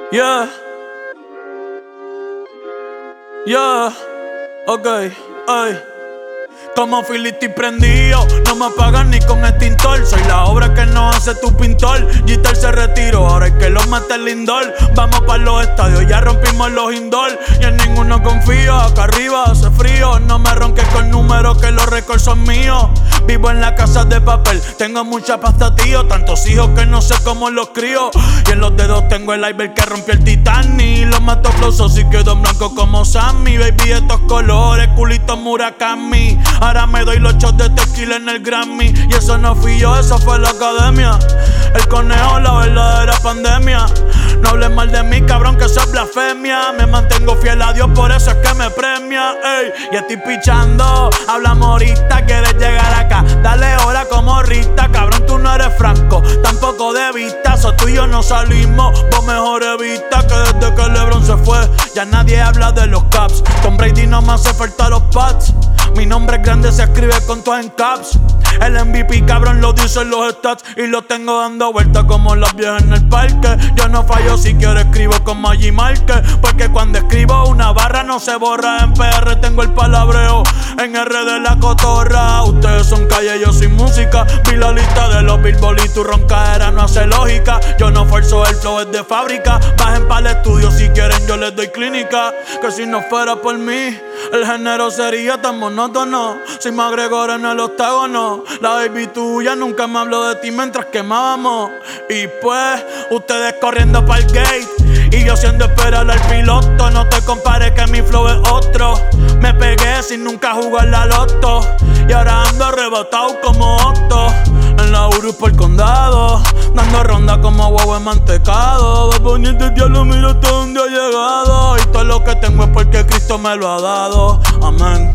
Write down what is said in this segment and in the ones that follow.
Yeah, yeah, ok, ay. Como Filiti prendido, no me apagan ni con extintor. Soy la obra que no hace tu pintor. Gitter se retiró, ahora hay que los mate el lindor. Vamos pa' los estadios, ya rompimos los indoor. Y en ninguno confío, acá arriba hace frío. No me ronques con números que los récords son míos. Vivo en la casa de papel, tengo mucha pasta, tío. Tantos hijos que no sé cómo los crío. Y en los dedos tengo el iceberg que rompió el Titanic. Los mato flosos y quedo en blanco como Sammy. Baby, estos colores, culito Murakami. Ahora me doy los shots de tequila en el Grammy. Y eso no fui yo, eso fue la academia. El conejo, la verdadera pandemia. No hables mal de mí, cabrón, que eso es blasfemia. Me mantengo fiel a Dios, por eso es que me premia. Ey, y estoy pichando, hablamos ahorita, quieres llegar acá. Dale hora como Rita, cabrón, tú no eres franco, tampoco de vista. So tú y yo no salimos, vos mejor evita. Que desde que LeBron se fue, ya nadie habla de los caps. Con Brady no me hace falta los pads. Mi nombre es grande, se escribe con todo en caps. El MVP, cabrón, lo dicen los stats. Y lo tengo dando vueltas como las viejas en el parque. Yo no fallo, si quiero escribo con Maggi Márquez. Porque cuando escribo una barra no se borra. En PR tengo el palabreo, en RD la cotorra. Ustedes son calle, yo soy música. Vi la lista de los Billboard y tu roncaera no hace lógica. Yo no forzo, el flow es de fábrica. Bajen para el estudio, si quieren yo les doy clínica. Que si no fuera por mí, el género sería tan monótono. Soy McGregor en el octágono. La baby tuya nunca me habló de ti mientras quemábamos. Y pues, ustedes corriendo pa'l gate y yo siendo esperar al piloto. No te compares que mi flow es otro. Me pegué sin nunca jugar la loto. Y ahora ando arrebatado como Otto. En la Urus por el condado, dando ronda como huevo en mantecado. Bad Bunny este diablo, mira hasta dónde ha llegado. Y todo lo que tengo es porque Cristo me lo ha dado. Amén.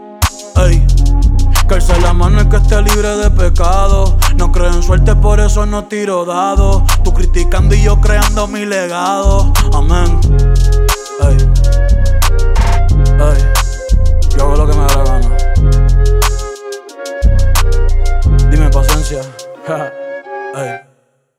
Ey, que alce la mano el que esté libre de pecado. No creo en suerte, por eso no tiro dados. Tú criticando y yo creando mi legado. Amén. Ey, ey.